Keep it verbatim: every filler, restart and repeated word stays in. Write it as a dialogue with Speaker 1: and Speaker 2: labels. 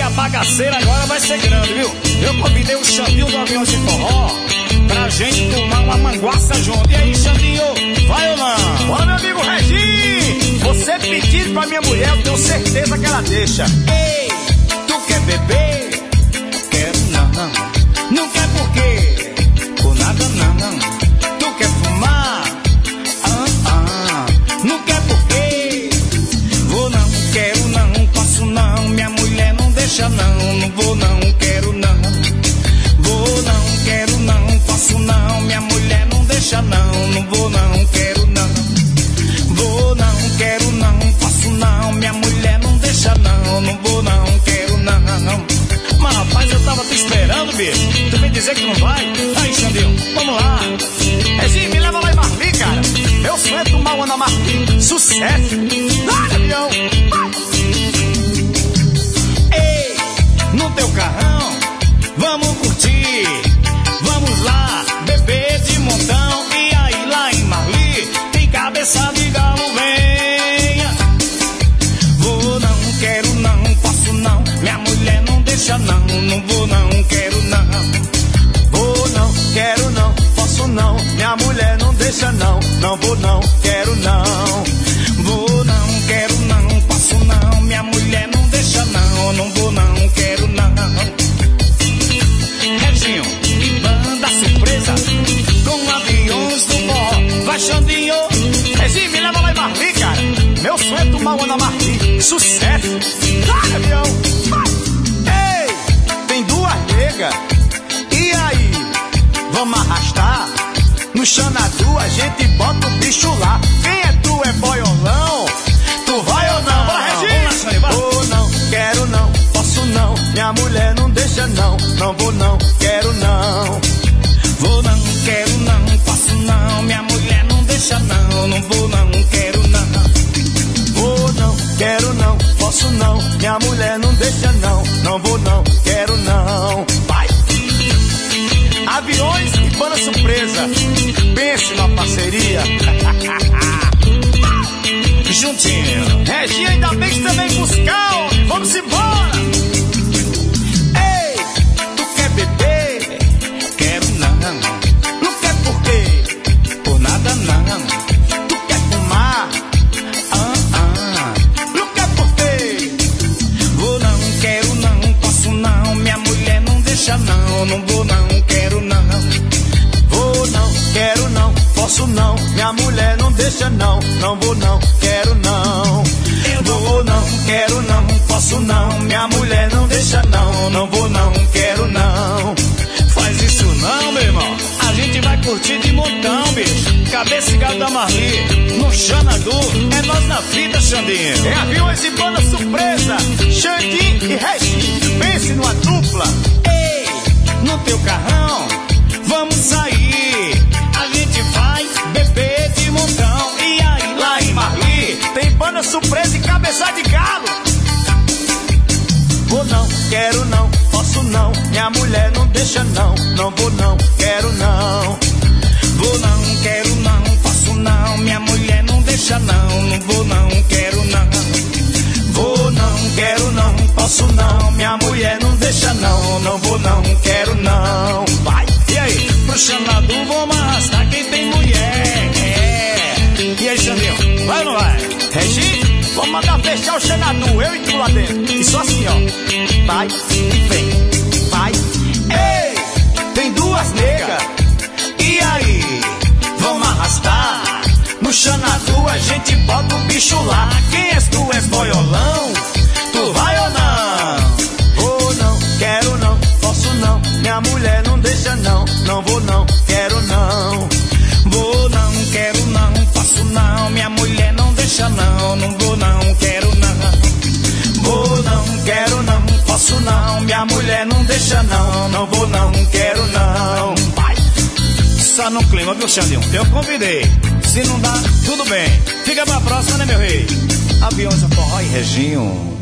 Speaker 1: a bagaceira agora vai ser grande, viu? Eu convidei o Xandinho do Aviões de Forró pra gente tomar uma manguaça junto. E aí, Xandinho, vai ou não?
Speaker 2: Bora, meu amigo Regi! Você pedir pra minha mulher, eu tenho certeza que ela deixa.
Speaker 1: Ei, tu quer beber? Quero não, não. Não quer por quê? Por nada não, não. Tu quer fumar? Ah, ah. Não quer por quê? Vou não, quero não, posso não. Minha mulher não deixa não. Não vou não, quero não. Vou não, quero não, posso não. Minha mulher não deixa não. Não vou não, quero não. Vou não, quero não, posso não. Minha mulher não deixa não. Não vou não, quero não. Mas rapaz, eu tava te esperando, bicho. Tu vem dizer que não vai? Aí, Xandinho, vamos lá.
Speaker 2: Regi, me leva lá em Marli, cara. Meu sonho é tomar uma na Marli. Sucesso! Vai, avião! Vai!
Speaker 1: Ei, no teu carrão, vamos curtir. Vamos lá, beber de montão. E aí, lá em Marli, tem cabeça de galo, venha. Vou não, quero não, posso não. Minha mulher não deixa não. Não vou não, quero não.
Speaker 2: Vou não, quero não, posso não. Minha mulher não deixa não. Não vou não, quero não.
Speaker 1: Vou não, quero não, posso não. Minha mulher não deixa não. Não vou não, quero não. Reginho, banda surpresa com Aviões do Forró. Vai, Xandinho.
Speaker 2: Regi, me leva lá em Marli, cara. Meu sonho é tomar uma na Marli. Sucesso! Vai, avião! Vai! Ei, tem duas negas. E aí? Vamos arrastar? No Xanadu a gente bota o bicho lá. Quem é tu? É boiolão? Tu vai ou não? Bora, Regi! Vou não, quero não, posso não. Minha mulher não deixa não. Não vou não, quero não.
Speaker 1: Vou não, quero não, posso não. Minha mulher não deixa não. Não vou não, quero não.
Speaker 2: Vou não, quero não, posso não. Minha mulher não deixa não. Não vou não, quero não. Vai! Aviões e banda surpresa. Pense na parceria.
Speaker 1: Juntinho.
Speaker 2: Regi, ainda bem que também buscar. Vamos embora. Ei, tu quer beber?
Speaker 1: Quero não.
Speaker 2: Não quer por quê?
Speaker 1: Por nada não.
Speaker 2: Tu quer fumar?
Speaker 1: Ah, ah.
Speaker 2: Não quer por quê?
Speaker 1: Vou não, quero não, posso não. Minha mulher não deixa não. Não vou não, quero não.
Speaker 2: Vou não, quero não, posso não. Minha mulher não deixa não. Não vou não, quero não.
Speaker 1: Eu não
Speaker 2: Vou não, quero não, posso não. Minha mulher não deixa não. Não vou não, quero não.
Speaker 1: faz isso não, meu irmão. A gente vai curtir de montão, bicho. Cabeça e gado da Marli, no Xanadu. É nós na fita, Xandinho.
Speaker 2: É Aviões e banda surpresa. Xandinho e Regi. Pense numa dupla.
Speaker 1: Ei, no teu carrão, vamos sair. A gente vai beber de montão. E aí, lá em Marli,
Speaker 2: tem banda surpresa e cabeça de galo. Vou não, quero não, posso não. Minha mulher não deixa não. Não vou não, quero não.
Speaker 1: vou não, quero não, posso não. Minha mulher não deixa não. Não vou não, quero não.
Speaker 2: Vou não, quero não, posso não. Minha mulher não deixa não. Não vou não, quero não. Vai!
Speaker 1: E aí, pro Xanadu vamos arrastar quem tem mulher. É. E aí, Xandinho, vai ou não vai?
Speaker 2: Regi, vamos mandar fechar o Xanadu, eu e tu lá dentro. E só assim, ó. Vai, vem, vai. Ei, tem duas negas.
Speaker 1: E aí, vamos arrastar? No Xanadu a gente bota o bicho lá. Quem és tu? És boiolão? Tu vai ou não?
Speaker 2: Vou não, quero não, posso não. Minha mulher não deixa não. Não vou não, quero não.
Speaker 1: Vou não, quero não, posso não. Minha mulher não deixa não. Não vou não, quero não.
Speaker 2: Vou não, quero não, posso não. Minha mulher não deixa não. Não vou não, quero não. Vai!
Speaker 1: Só no clima, viu, Xandinho? Eu convidei. Se não dá, tudo bem. Fica pra próxima, né, meu rei? Aviões do Forró e Reginho.